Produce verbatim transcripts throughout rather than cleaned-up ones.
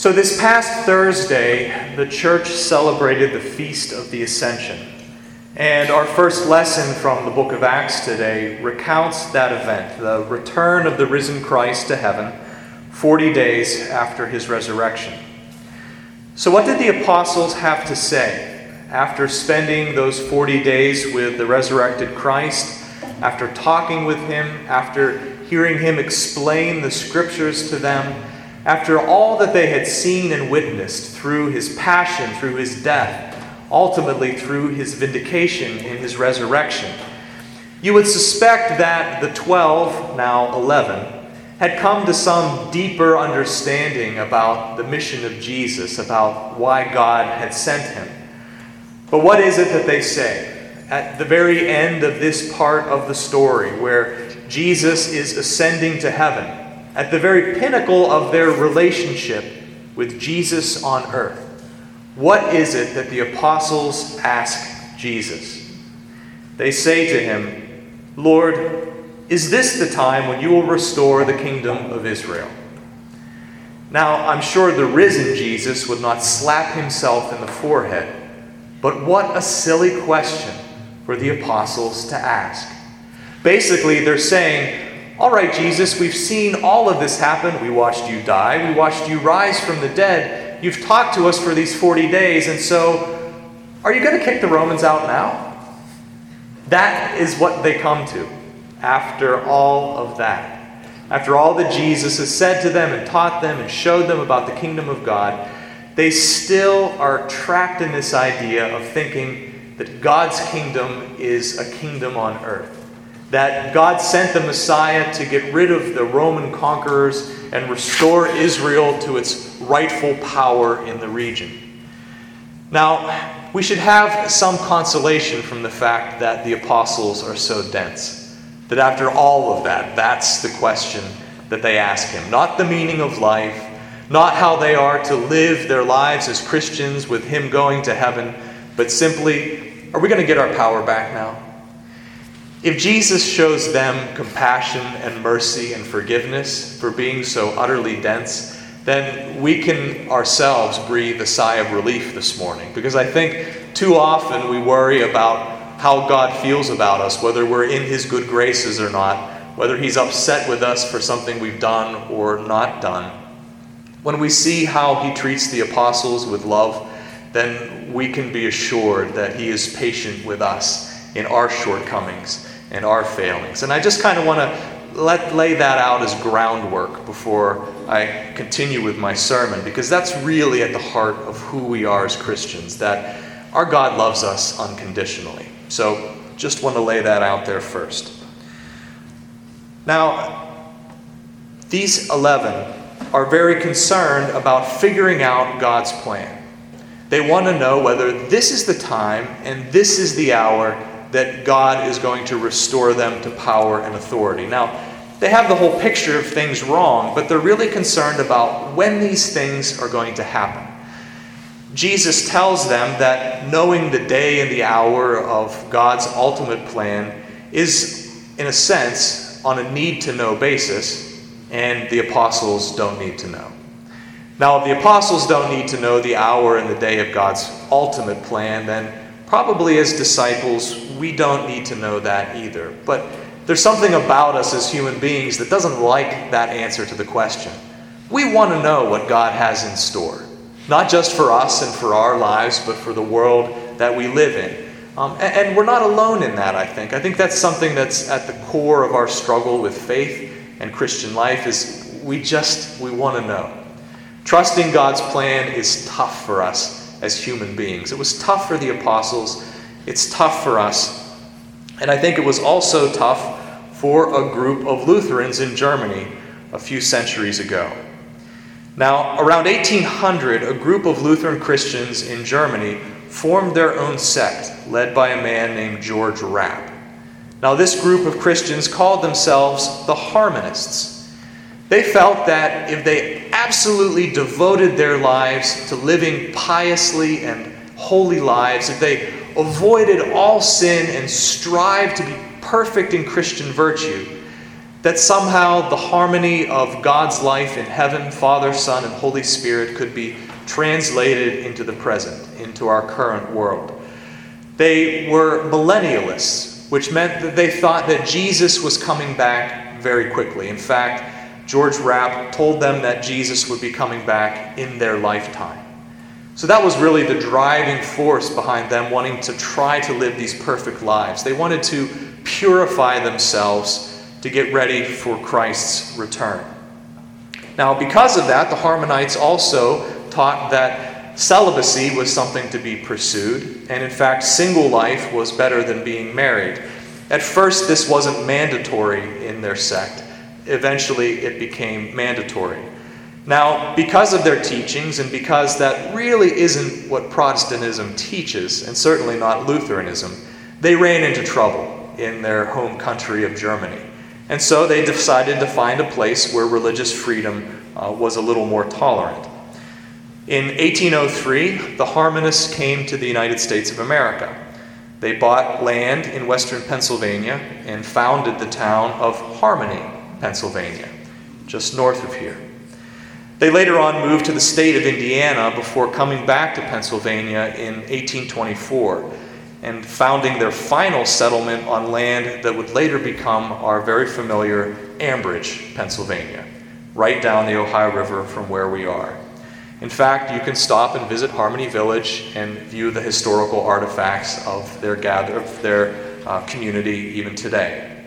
So this past Thursday, the church celebrated the Feast of the Ascension. And our first lesson from the book of Acts today recounts that event, the return of the risen Christ to heaven, forty days after his resurrection. So what did the apostles have to say after spending those forty days with the resurrected Christ, after talking with him, after hearing him explain the scriptures to them, after all that they had seen and witnessed through his passion, through his death, ultimately through his vindication in his resurrection? You would suspect that the twelve, now eleven, had come to some deeper understanding about the mission of Jesus, about why God had sent him. But what is it that they say? At the very end of this part of the story, where Jesus is ascending to heaven, at the very pinnacle of their relationship with Jesus on earth, what is it that the apostles ask Jesus? They say to him, "Lord, is this the time when you will restore the kingdom of Israel?" Now, I'm sure the risen Jesus would not slap himself in the forehead, but what a silly question for the apostles to ask. Basically, they're saying, all right, Jesus, we've seen all of this happen. We watched you die. We watched you rise from the dead. You've talked to us for these forty days. And so, are you going to kick the Romans out now? That is what they come to after all of that. After all that Jesus has said to them and taught them and showed them about the kingdom of God, they still are trapped in this idea of thinking that God's kingdom is a kingdom on earth. That God sent the Messiah to get rid of the Roman conquerors and restore Israel to its rightful power in the region. Now, we should have some consolation from the fact that the apostles are so dense. That after all of that, that's the question that they ask him. Not the meaning of life, not how they are to live their lives as Christians with him going to heaven, but simply, are we going to get our power back now? If Jesus shows them compassion and mercy and forgiveness for being so utterly dense, then we can ourselves breathe a sigh of relief this morning. Because I think too often we worry about how God feels about us, whether we're in his good graces or not, whether he's upset with us for something we've done or not done. When we see how he treats the apostles with love, then we can be assured that he is patient with us in our shortcomings and our failings. And I just kind of want to let lay that out as groundwork before I continue with my sermon, because that's really at the heart of who we are as Christians, that our God loves us unconditionally. So just want to lay that out there first. Now, these eleven are very concerned about figuring out God's plan. They want to know whether this is the time and this is the hour that God is going to restore them to power and authority. Now, they have the whole picture of things wrong, but they're really concerned about when these things are going to happen. Jesus tells them that knowing the day and the hour of God's ultimate plan is, in a sense, on a need-to-know basis, and the apostles don't need to know. Now, if the apostles don't need to know the hour and the day of God's ultimate plan, then probably as disciples, we don't need to know that either. But there's something about us as human beings that doesn't like that answer to the question. We want to know what God has in store. Not just for us and for our lives, but for the world that we live in. Um, and, and we're not alone in that, I think. I think that's something that's at the core of our struggle with faith and Christian life, is we just, we want to know. Trusting God's plan is tough for us as human beings. It was tough for the apostles. It's tough for us. And I think it was also tough for a group of Lutherans in Germany a few centuries ago. Now, around eighteen hundred, a group of Lutheran Christians in Germany formed their own sect, led by a man named George Rapp. Now, this group of Christians called themselves the Harmonists. They felt that if they absolutely devoted their lives to living piously and holy lives, if they avoided all sin and strived to be perfect in Christian virtue, that somehow the harmony of God's life in heaven, Father, Son, and Holy Spirit could be translated into the present, into our current world. They were millennialists, which meant that they thought that Jesus was coming back very quickly. In fact, George Rapp told them that Jesus would be coming back in their lifetime. So that was really the driving force behind them wanting to try to live these perfect lives. They wanted to purify themselves to get ready for Christ's return. Now, because of that, the Harmonites also taught that celibacy was something to be pursued, and in fact, single life was better than being married. At first, this wasn't mandatory in their sect. Eventually, it became mandatory. Now, because of their teachings, and because that really isn't what Protestantism teaches, and certainly not Lutheranism, they ran into trouble in their home country of Germany. And so they decided to find a place where religious freedom uh, was a little more tolerant. In eighteen oh three, the Harmonists came to the United States of America. They bought land in western Pennsylvania and founded the town of Harmony, Pennsylvania, just north of here. They later on moved to the state of Indiana before coming back to Pennsylvania in eighteen twenty-four and founding their final settlement on land that would later become our very familiar Ambridge, Pennsylvania, right down the Ohio River from where we are. In fact, you can stop and visit Harmony Village and view the historical artifacts of their gather, of their uh, community even today.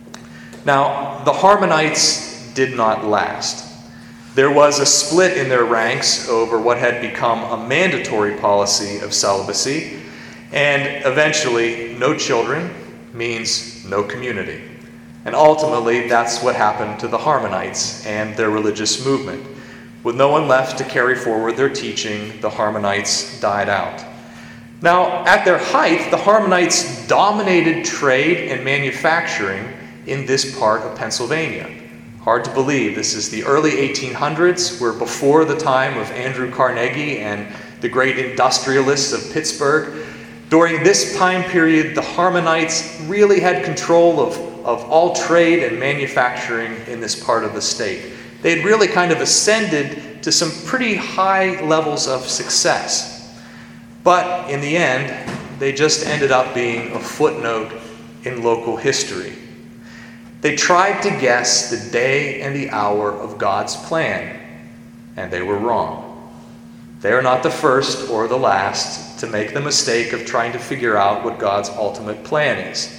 Now, the Harmonites did not last. There was a split in their ranks over what had become a mandatory policy of celibacy, and eventually, no children means no community. And ultimately, that's what happened to the Harmonites and their religious movement. With no one left to carry forward their teaching, the Harmonites died out. Now, at their height, the Harmonites dominated trade and manufacturing in this part of Pennsylvania. Hard to believe. This is the early eighteen hundreds. We're before the time of Andrew Carnegie and the great industrialists of Pittsburgh. During this time period, the Harmonites really had control of, of all trade and manufacturing in this part of the state. They had really kind of ascended to some pretty high levels of success. But in the end, they just ended up being a footnote in local history. They tried to guess the day and the hour of God's plan, and they were wrong. They are not the first or the last to make the mistake of trying to figure out what God's ultimate plan is.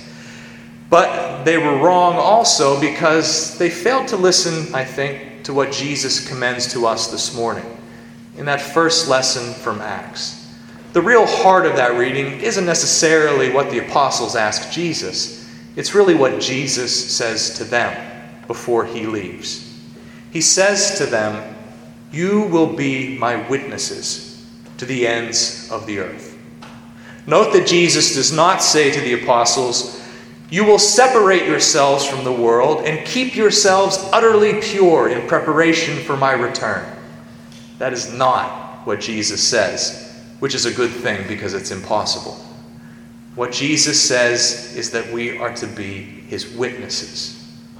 But they were wrong also because they failed to listen, I think, to what Jesus commends to us this morning in that first lesson from Acts. The real heart of that reading isn't necessarily what the apostles asked Jesus. It's really what Jesus says to them before he leaves. He says to them, "You will be my witnesses to the ends of the earth." Note that Jesus does not say to the apostles, "You will separate yourselves from the world and keep yourselves utterly pure in preparation for my return." That is not what Jesus says, which is a good thing because it's impossible. What Jesus says is that we are to be his witnesses.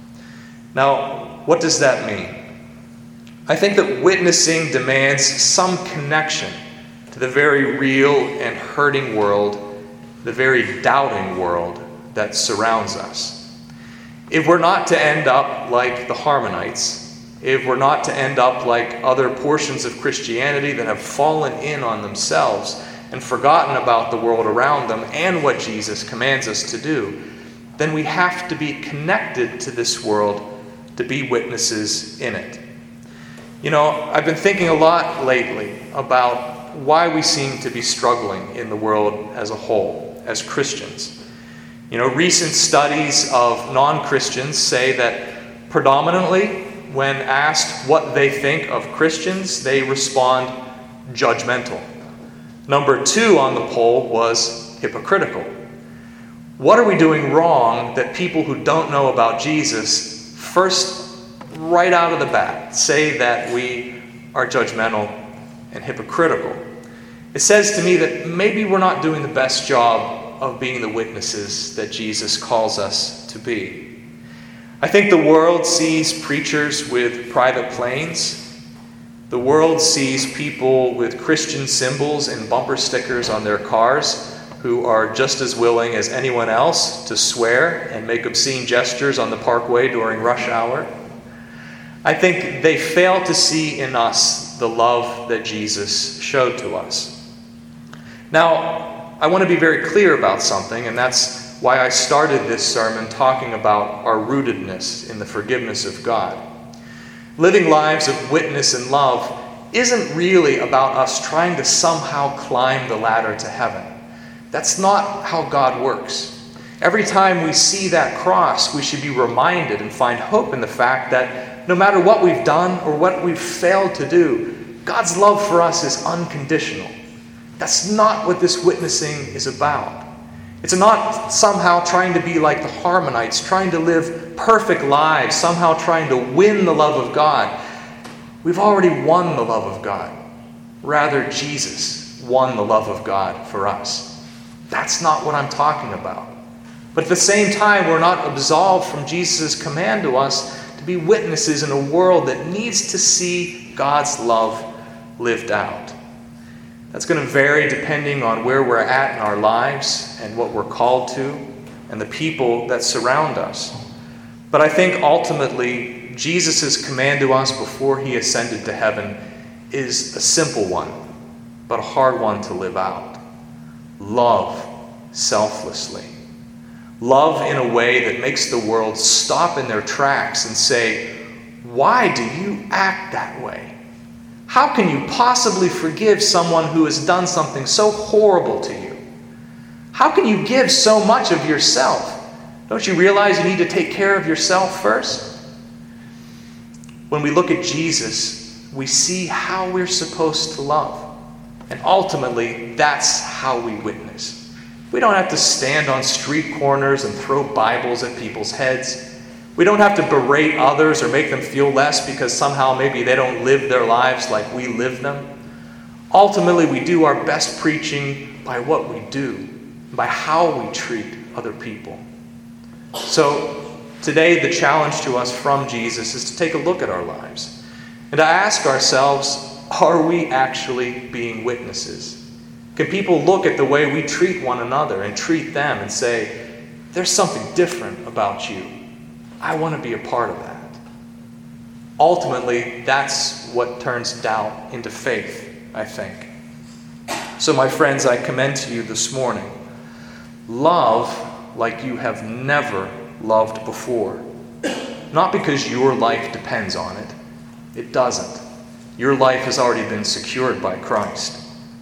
Now, what does that mean? I think that witnessing demands some connection to the very real and hurting world, the very doubting world that surrounds us. If we're not to end up like the Harmonites, if we're not to end up like other portions of Christianity that have fallen in on themselves and forgotten about the world around them and what Jesus commands us to do, then we have to be connected to this world to be witnesses in it. You know, I've been thinking a lot lately about why we seem to be struggling in the world as a whole, as Christians. You know, recent studies of non-Christians say that predominantly, when asked what they think of Christians, they respond judgmental. Number two on the poll was hypocritical. What are we doing wrong that people who don't know about Jesus first, right out of the bat, say that we are judgmental and hypocritical? It says to me that maybe we're not doing the best job of being the witnesses that Jesus calls us to be. I think the world sees preachers with private planes. The world sees people with Christian symbols and bumper stickers on their cars who are just as willing as anyone else to swear and make obscene gestures on the parkway during rush hour. I think they fail to see in us the love that Jesus showed to us. Now, I want to be very clear about something, and that's why I started this sermon talking about our rootedness in the forgiveness of God. Living lives of witness and love isn't really about us trying to somehow climb the ladder to heaven. That's not how God works. Every time we see that cross, we should be reminded and find hope in the fact that no matter what we've done or what we've failed to do, God's love for us is unconditional. That's not what this witnessing is about. It's not somehow trying to be like the Harmonites, trying to live perfect lives, somehow trying to win the love of God. We've already won the love of God. Rather, Jesus won the love of God for us. That's not what I'm talking about. But at the same time, we're not absolved from Jesus' command to us to be witnesses in a world that needs to see God's love lived out. That's going to vary depending on where we're at in our lives and what we're called to and the people that surround us. But I think ultimately, Jesus' command to us before he ascended to heaven is a simple one, but a hard one to live out. Love selflessly. Love in a way that makes the world stop in their tracks and say, "Why do you act that way? How can you possibly forgive someone who has done something so horrible to you? How can you give so much of yourself? Don't you realize you need to take care of yourself first?" When we look at Jesus, we see how we're supposed to love. And ultimately, that's how we witness. We don't have to stand on street corners and throw Bibles at people's heads. We don't have to berate others or make them feel less because somehow maybe they don't live their lives like we live them. Ultimately, we do our best preaching by what we do, by how we treat other people. So today, the challenge to us from Jesus is to take a look at our lives and to ask ourselves, are we actually being witnesses? Can people look at the way we treat one another and treat them and say, there's something different about you. I want to be a part of that. Ultimately, that's what turns doubt into faith, I think. So my friends, I commend to you this morning, love like you have never loved before. Not because your life depends on it. It doesn't. Your life has already been secured by Christ.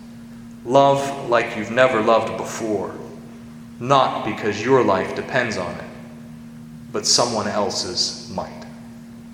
Love like you've never loved before. Not because your life depends on it, but someone else's might.